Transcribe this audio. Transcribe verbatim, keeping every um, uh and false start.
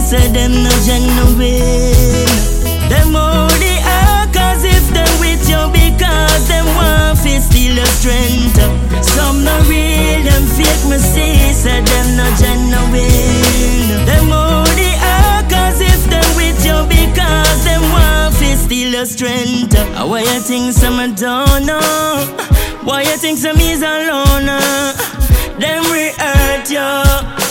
say them no genuine. Them only act as if they with you because them want to steal your strength. Some no real, them fake me see, say them no genuine. Them only act as if they with you because them want to steal your strength. Why you think some I don't know? Why you think some is alone? Them we hurt you.